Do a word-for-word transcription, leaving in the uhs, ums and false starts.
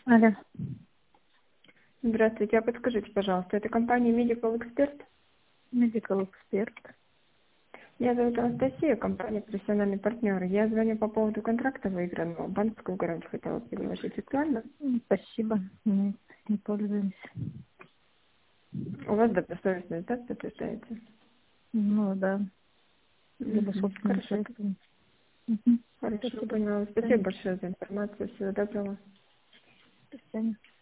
Алло. Здравствуйте, а подскажите, пожалуйста, это компания Medical Expert? Medical Expert. Меня зовут Анастасия, компания профессиональный партнер. Я звоню по поводу контракта выигранного. Банковскую гарантию хотела предложить. Актуально? М, Спасибо. Нет, не пользуемся. У вас добросовестность, да, подтверждаете? Ну да, либо Мгм. собственным Хорошо, средством. Мгм. хорошо, Спасибо. поняла. Да, Спасибо большое за информацию. Всего доброго. до свидания.